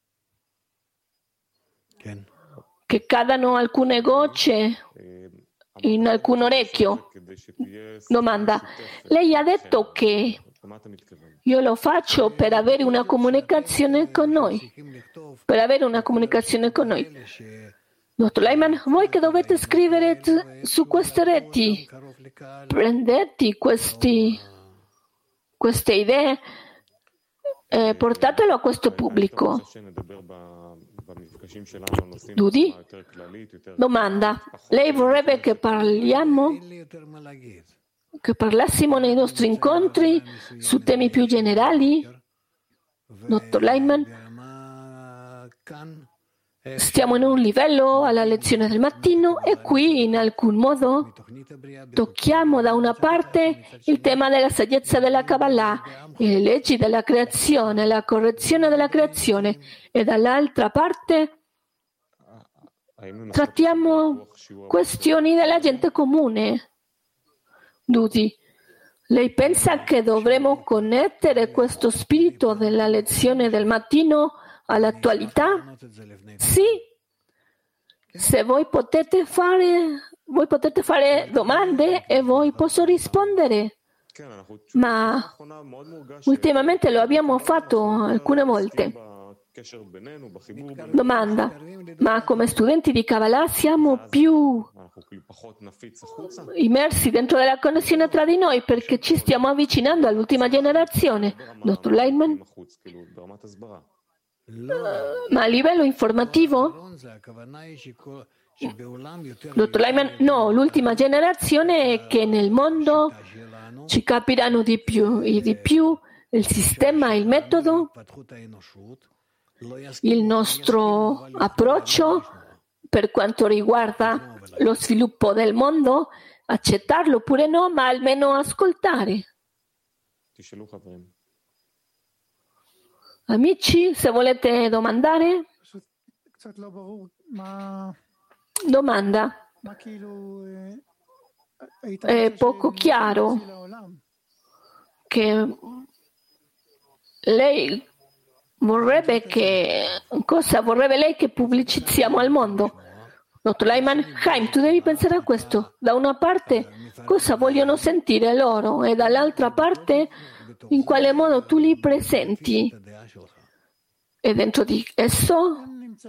che cadano alcune gocce in alcun orecchio. Domanda. Lei ha detto che io lo faccio per avere una comunicazione con noi. Per avere una comunicazione con noi. Dottor Leitman, voi che dovete scrivere t- su queste reti, prendete questi, queste idee e portatelo a questo pubblico. Dudi? Domanda. Lei vorrebbe che parliamo, che parlassimo nei nostri incontri su temi più generali? Dottor Leitman? Stiamo in un livello alla lezione del mattino e qui in alcun modo tocchiamo da una parte il tema della saggezza della Kabbalah e le leggi della creazione, la correzione della creazione e dall'altra parte trattiamo questioni della gente comune. Dudi, lei pensa che dovremmo connettere questo spirito della lezione del mattino all'attualità? Sì. Se voi potete fare, voi potete fare domande e voi posso rispondere. Ma ultimamente lo abbiamo fatto alcune volte. Domanda. Ma come studenti di Kabbalah siamo più immersi dentro della connessione tra di noi perché ci stiamo avvicinando all'ultima generazione. Dottor Leitman? Ma a livello informativo? Dottor Leitman, no, l'ultima generazione è che nel mondo ci capiranno di più e di più il sistema, il metodo, il nostro approccio per quanto riguarda lo sviluppo del mondo, accettarlo oppure no, ma almeno ascoltare. Amici, se volete domandare? Domanda. È poco chiaro che lei vorrebbe che cosa vorrebbe lei che pubblicizziamo al mondo? Dottor Lyman, Chaim, tu devi pensare a questo. Da una parte, cosa vogliono sentire loro? E dall'altra parte, in quale modo tu li presenti? E dentro di esso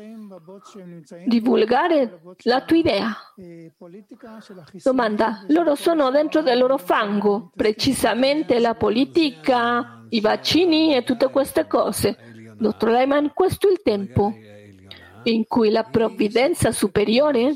divulgare la tua idea. Domanda, loro sono dentro del loro fango, precisamente la politica, i vaccini e tutte queste cose. Dottor Lyman, questo è il tempo in cui la provvidenza superiore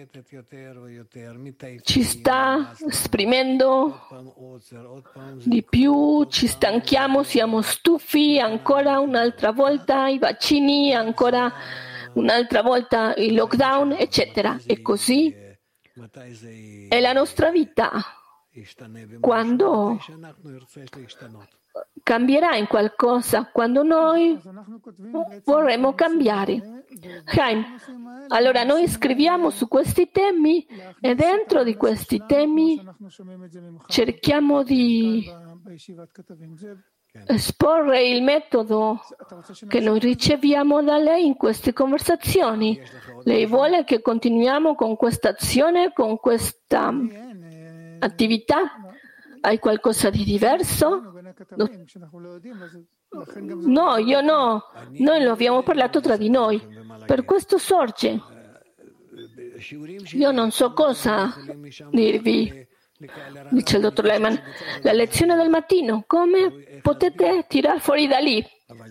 ci sta esprimendo di più, ci stanchiamo, siamo stufi, ancora un'altra volta i vaccini, ancora un'altra volta il lockdown, eccetera. E così è la nostra vita. Quando cambierà in qualcosa, quando noi vorremmo cambiare. Chaim, allora noi scriviamo su questi temi e dentro di questi temi cerchiamo di esporre il metodo che noi riceviamo da lei in queste conversazioni. Lei vuole che continuiamo con questa azione, con questa attività? Hai qualcosa di diverso? No, io no. Noi lo abbiamo parlato tra di noi. Per questo sorge. Io non so cosa dirvi, dice il dottor Lyman. La lezione del mattino, come potete tirar fuori da lì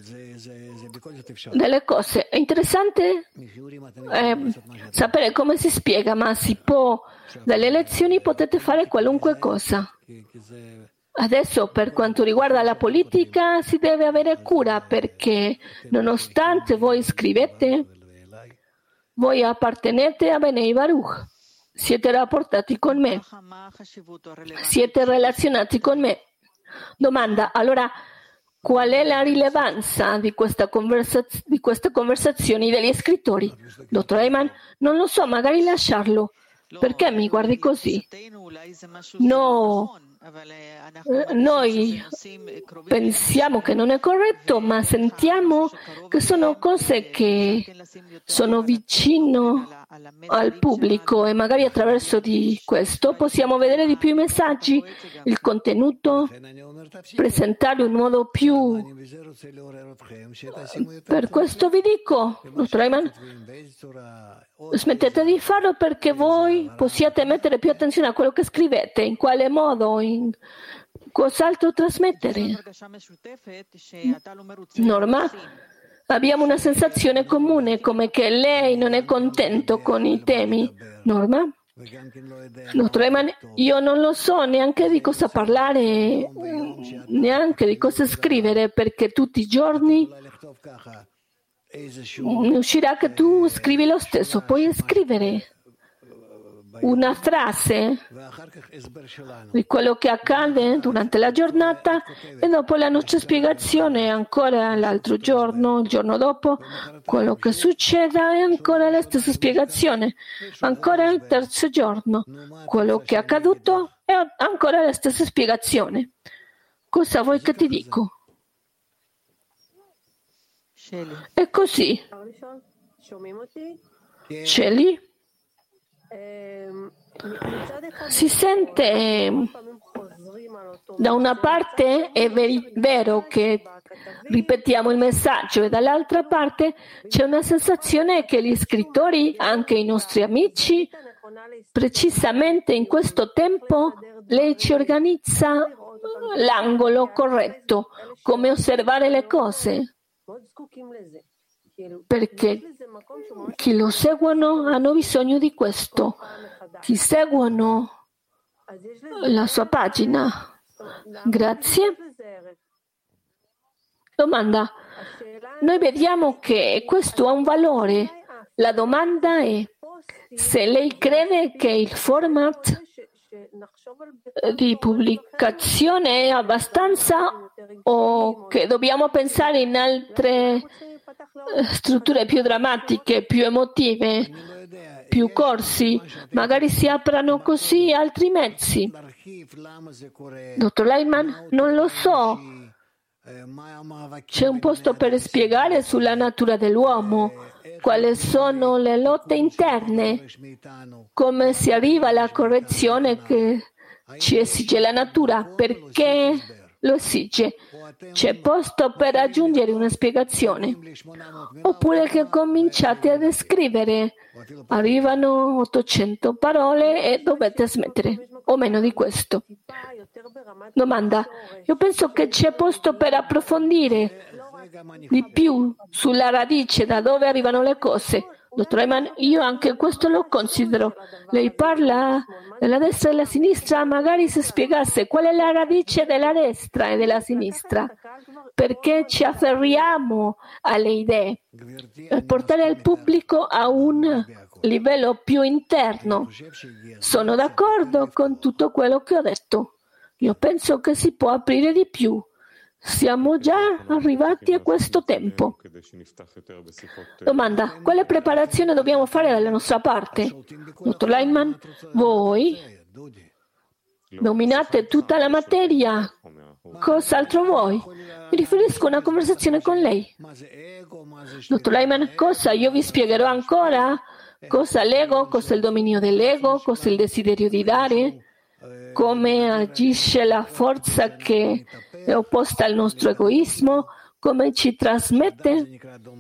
delle cose? È interessante eh, sapere come si spiega, ma si può, dalle lezioni potete fare qualunque cosa. Adesso, per quanto riguarda la politica, si deve avere cura perché, nonostante voi scrivete, voi appartenete a Benei Baruch, siete rapportati con me, siete relazionati con me. Domanda, allora, qual è la rilevanza di, questa conversaz- di queste conversazioni degli scrittori? Dottor Ayman, non lo so, magari lasciarlo. Perché mi guardi così? No. Noi pensiamo che non è corretto, ma sentiamo che sono cose che sono vicino al pubblico e magari attraverso di questo possiamo vedere di più i messaggi, il contenuto, presentarlo in modo più. Per questo vi dico, dottor Ayman, smettete di farlo perché voi possiate mettere più attenzione a quello che scrivete, in quale modo, in cos'altro trasmettere. Norma, abbiamo una sensazione comune come che lei non è contento con i temi. Norma? Dottor Ayman, io non lo so neanche di cosa parlare, neanche di cosa scrivere, perché tutti i giorni mi uscirà che tu scrivi lo stesso. Puoi scrivere una frase di quello che accade durante la giornata e dopo la nostra spiegazione ancora l'altro giorno, il giorno dopo, quello che succeda è ancora la stessa spiegazione, ancora il terzo giorno, quello che è accaduto è ancora la stessa spiegazione. Cosa vuoi che ti dico? È così. Shelley? Si sente, da una parte è ver- vero che ripetiamo il messaggio e dall'altra parte c'è una sensazione che gli scrittori, anche i nostri amici, precisamente in questo tempo lei ci organizza l'angolo corretto, come osservare le cose. Perché chi lo seguono hanno bisogno di questo, chi seguono la sua pagina. Grazie. Domanda. Noi vediamo che questo ha un valore. La domanda è se lei crede che il format di pubblicazione è abbastanza o che dobbiamo pensare in altre strutture più drammatiche, più emotive, più corsi, magari si aprano così altri mezzi. Dottor Lyman, non lo so. C'è un posto per spiegare sulla natura dell'uomo, quali sono le lotte interne, come si arriva alla correzione che ci esige la natura, perché lo esige. C'è posto per aggiungere una spiegazione, oppure che cominciate a descrivere. Arrivano ottocento parole e dovete smettere, o meno di questo. Domanda: io penso che c'è posto per approfondire di più sulla radice, da dove arrivano le cose. Dottor Ayman, io anche questo lo considero. Lei parla della destra e della sinistra, magari se spiegasse qual è la radice della destra e della sinistra, perché ci afferriamo alle idee, per portare il pubblico a un livello più interno. Sono d'accordo con tutto quello che ho detto. Io penso che si può aprire di più. Siamo già arrivati a questo tempo. Domanda: quale preparazione dobbiamo fare dalla nostra parte? Dottor Leitman, voi dominate tutta la materia. Cos'altro vuoi? Mi riferisco a una conversazione con lei. Dottor Leitman, cosa? Io vi spiegherò ancora cosa l'ego, cosa è il dominio dell'ego, cosa è il desiderio di dare, come agisce la forza che è opposta al nostro egoismo, come ci trasmette.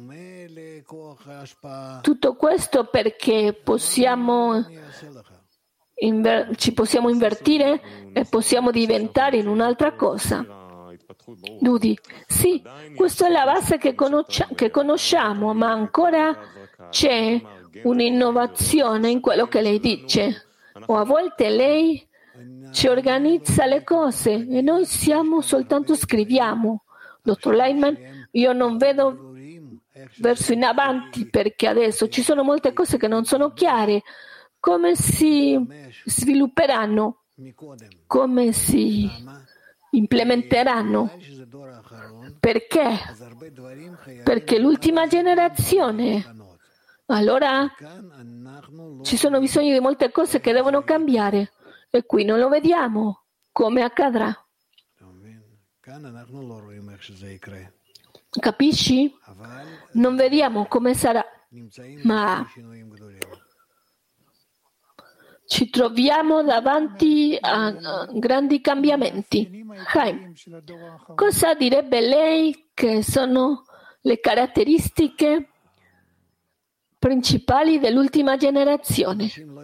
Tutto questo perché possiamo inver- ci possiamo invertire e possiamo diventare in un'altra cosa. Dudi, sì, questa è la base che, conoscia- che conosciamo, ma ancora c'è un'innovazione in quello che lei dice. O a volte lei ci organizza le cose e noi siamo soltanto scriviamo. Dottor Leitman, io non vedo verso in avanti perché adesso ci sono molte cose che non sono chiare. Come si svilupperanno? Come si implementeranno? Perché? Perché l'ultima generazione. Allora ci sono bisogni di molte cose che devono cambiare. E qui non lo vediamo. Come accadrà? Capisci? Non vediamo come sarà, ma ci troviamo davanti a, a grandi cambiamenti. Chaim, cosa direbbe lei che sono le caratteristiche principali dell'ultima generazione?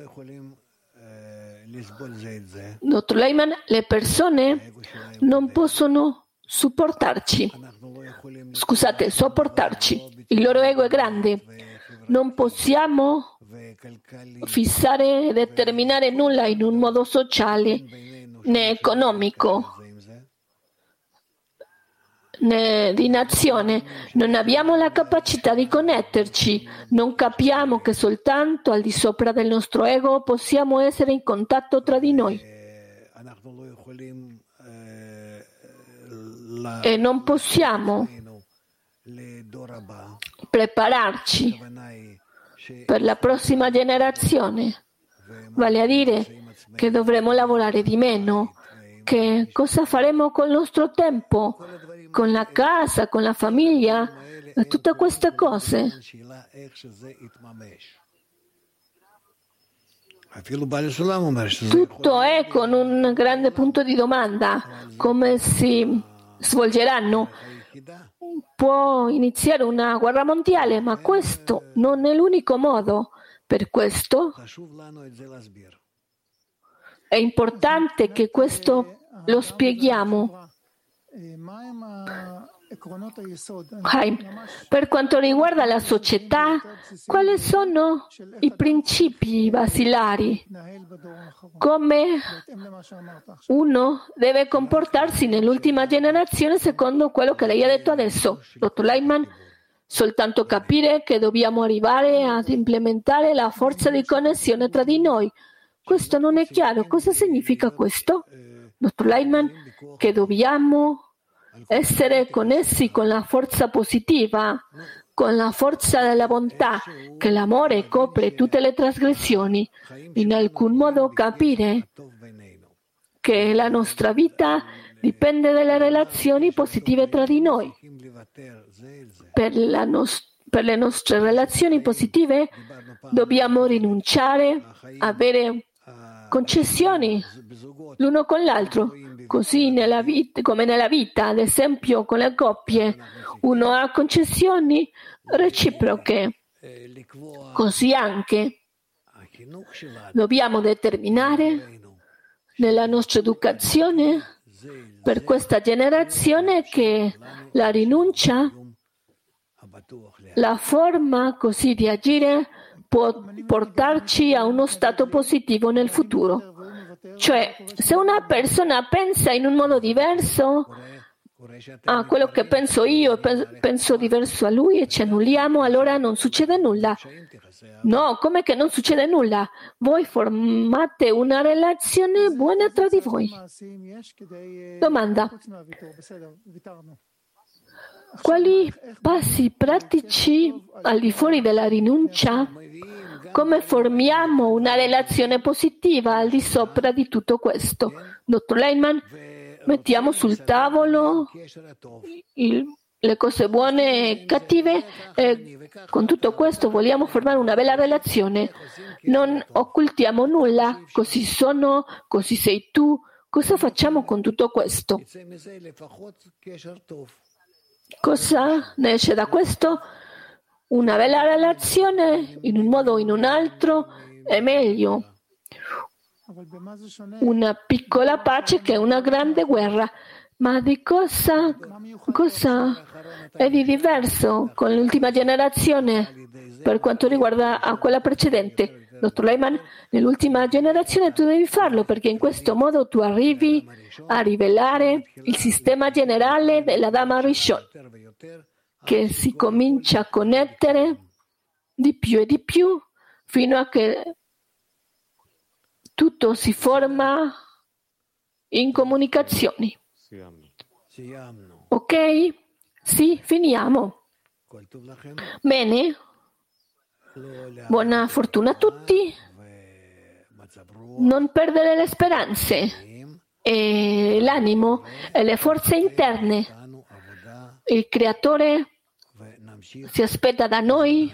Dottor Leitman, le persone non possono supportarci. Scusate, sopportarci. Il loro ego è grande. Non possiamo fissare e determinare nulla in un modo sociale né economico né di nazione. Non abbiamo la capacità di connetterci. Non capiamo che soltanto al di sopra del nostro ego possiamo essere in contatto tra di noi. E non possiamo prepararci per la prossima generazione. Vale a dire che dovremo lavorare di meno. Che cosa faremo col nostro tempo? Con la casa, con la famiglia, tutte queste cose. Tutto è con un grande punto di domanda. Come si svolgeranno? Può iniziare una guerra mondiale, ma questo non è l'unico modo. Per questo è importante che questo lo spieghiamo. Chaim, per quanto riguarda la società, quali sono i principi basilari? Come uno deve comportarsi nell'ultima generazione secondo quello che lei ha detto adesso? Dottor Leitman, soltanto capire che dobbiamo arrivare ad implementare la forza di connessione tra di noi. Questo non è chiaro. Cosa significa questo? Dottor Leitman, che dobbiamo essere connessi con la forza positiva, con la forza della bontà, che l'amore copre tutte le trasgressioni. In alcun modo capire che la nostra vita dipende dalle relazioni positive tra di noi. Per la, nos- per le nostre relazioni positive dobbiamo rinunciare, avere concessioni l'uno con l'altro, così nella vita, come nella vita, ad esempio con le coppie, uno ha concessioni reciproche, così anche dobbiamo determinare nella nostra educazione per questa generazione che la rinuncia, la forma così di agire può portarci a uno stato positivo nel futuro. Cioè, se una persona pensa in un modo diverso a quello che penso io e penso diverso a lui e ci annulliamo, allora non succede nulla. No, come che non succede nulla? Voi formate una relazione buona tra di voi. Domanda. Quali passi pratici al di fuori della rinuncia? Come formiamo una relazione positiva al di sopra di tutto questo? Dottor Leiman, mettiamo sul tavolo il, le cose buone e cattive e con tutto questo vogliamo formare una bella relazione. Non occultiamo nulla, così sono, così sei tu. Cosa facciamo con tutto questo? Cosa ne esce da questo? Una bella relazione, in un modo o in un altro, è meglio. Una piccola pace che una grande guerra. Ma di cosa, cosa è di diverso con l'ultima generazione per quanto riguarda a quella precedente? Dottor Leiman, nell'ultima generazione tu devi farlo perché in questo modo tu arrivi a rivelare il sistema generale della Dama Rishon, che si comincia a connettere di più e di più fino a che tutto si forma in comunicazioni. Ok? Sì, finiamo. Bene. Buona fortuna a tutti. Non perdere le speranze e l'animo e le forze interne. Il Creatore si aspetta da noi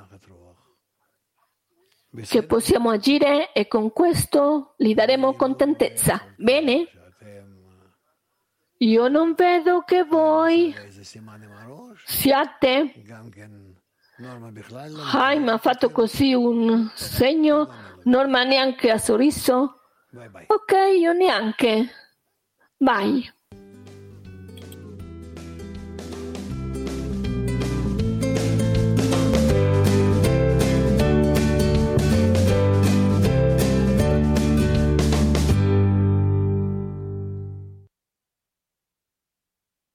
che possiamo agire e con questo gli daremo contentezza. Bene? Io non vedo che voi siate. Haim ha fatto così un segno, Norma neanche ha sorriso. Ok, io neanche. Vai.